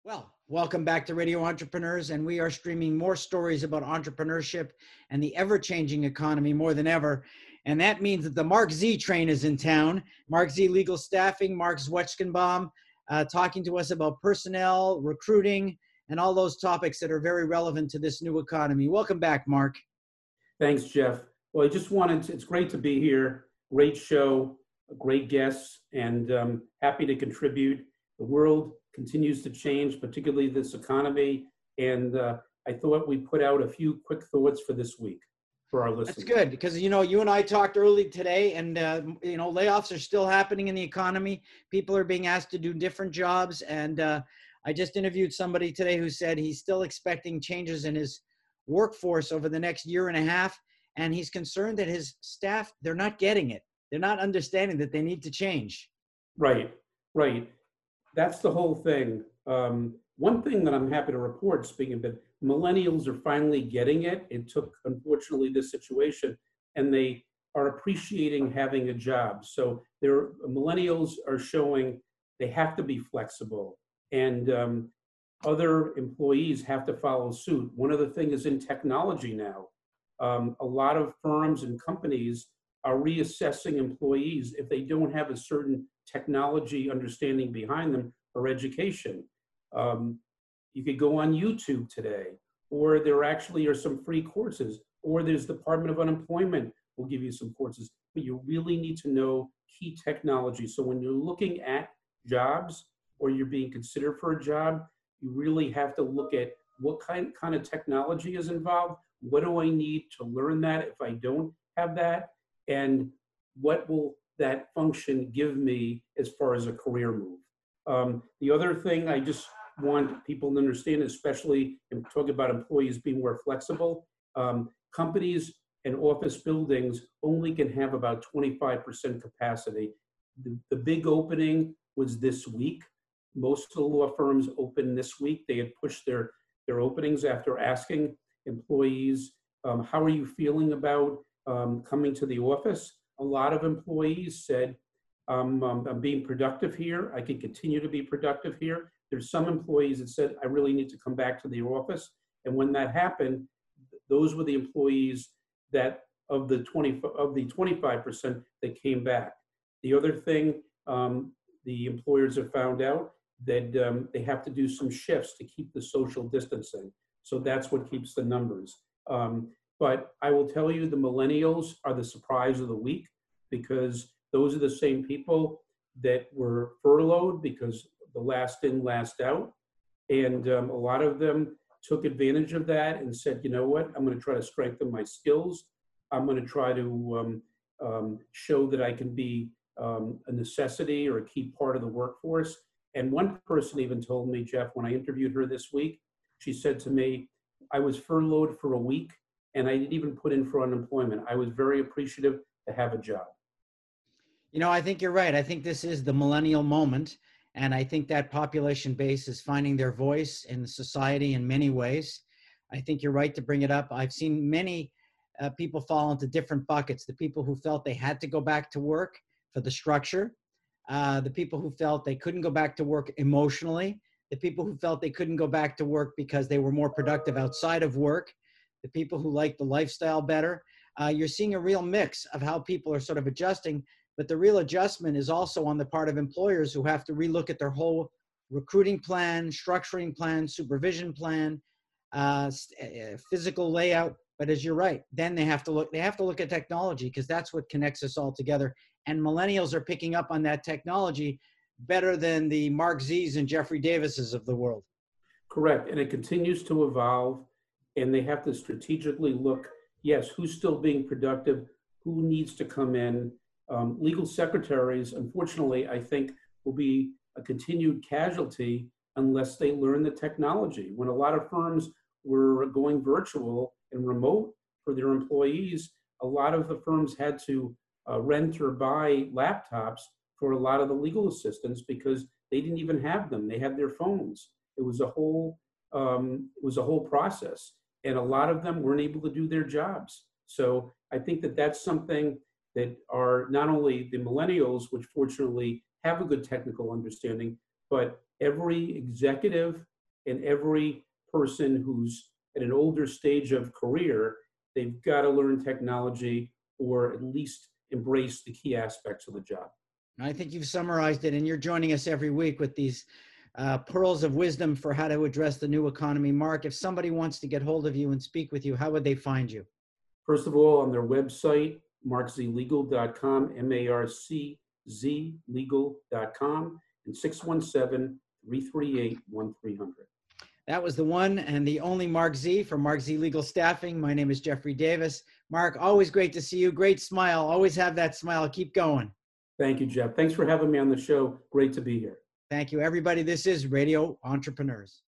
Well, welcome back to Radio Entrepreneurs, and we are streaming more stories about entrepreneurship and the ever-changing economy more than ever. And that means that the Mark Z train is in town. Mark Z Legal Staffing, Mark Zwetschgenbaum, talking to us about personnel, recruiting, and all those topics that are very relevant to this new economy. Welcome back, Mark. Thanks, Jeff. Well, I just wanted to, it's great to be here. Great show, great guests, and happy to contribute. The world continues to change, particularly this economy. And I thought we'd put out a few quick thoughts for this week for our listeners. That's good because, you and I talked early today and, layoffs are still happening in the economy. People are being asked to do different jobs. And I just interviewed somebody today who said he's still expecting changes in his workforce over the next year and a half. And he's concerned that his staff, they're not getting it. They're not understanding that they need to change. Right. That's the whole thing. One thing that I'm happy to report, speaking of it, millennials are finally getting it. It took, unfortunately, this situation, and they are appreciating having a job. So millennials are showing they have to be flexible, and other employees have to follow suit. One other thing is in technology now. A lot of firms and companies are reassessing employees if they don't have a certain technology understanding behind them or education. You could go on YouTube today, or there actually are some free courses, or there's Department of Unemployment will give you some courses, but you really need to know key technology. So when you're looking at jobs or you're being considered for a job, you really have to look at what kind of technology is involved. What do I need to learn that if I don't have that? And what will that function give me as far as a career move? The other thing I just want people to understand, especially in talking about employees being more flexible, companies and office buildings only can have about 25% capacity. The big opening was this week. Most of the law firms opened this week. They had pushed their openings after asking employees, how are you feeling about coming to the office? A lot of employees said, I'm being productive here. I can continue to be productive here. There's some employees that said, I really need to come back to the office. And when that happened, those were the employees that of the 25% that came back. The other thing, the employers have found out that they have to do some shifts to keep the social distancing. So that's what keeps the numbers. But I will tell you, the millennials are the surprise of the week, because those are the same people that were furloughed because the last in, last out. And a lot of them took advantage of that and said, you know what, I'm going to try to strengthen my skills. I'm going to try to show that I can be a necessity or a key part of the workforce. And one person even told me, Jeff, when I interviewed her this week, she said to me, I was furloughed for a week and I didn't even put in for unemployment. I was very appreciative to have a job. I think you're right. I think this is the millennial moment. And I think that population base is finding their voice in society in many ways. I think you're right to bring it up. I've seen many people fall into different buckets. The people who felt they had to go back to work for the structure, the people who felt they couldn't go back to work emotionally, the people who felt they couldn't go back to work because they were more productive outside of work, the people who liked the lifestyle better. You're seeing a real mix of how people are sort of adjusting, but the real adjustment is also on the part of employers who have to relook at their whole recruiting plan, structuring plan, supervision plan, physical layout. But as you're right, then they have to look at technology, because that's what connects us all together. And millennials are picking up on that technology better than the Mark Z's and Jeffrey Davises of the world. Correct. And it continues to evolve, and they have to strategically look, yes, who's still being productive, who needs to come in. Legal secretaries, unfortunately, I think will be a continued casualty unless they learn the technology. When a lot of firms were going virtual and remote for their employees, a lot of the firms had to rent or buy laptops for a lot of the legal assistants because they didn't even have them. They had their phones. It was a whole process, and a lot of them weren't able to do their jobs. So I think that that's something that are not only the millennials, which fortunately have a good technical understanding, but every executive and every person who's at an older stage of career, they've got to learn technology or at least embrace the key aspects of the job. I think you've summarized it, and you're joining us every week with these pearls of wisdom for how to address the new economy. Mark, if somebody wants to get hold of you and speak with you, how would they find you? First of all, on their website, markzlegal.com, marczlegal.com, and 617-338-1300. That was the one and the only Mark Z from Mark Z Legal Staffing. My name is Jeffrey Davis. Mark, always great to see you. Great smile. Always have that smile. Keep going. Thank you, Jeff. Thanks for having me on the show. Great to be here. Thank you, everybody. This is Radio Entrepreneurs.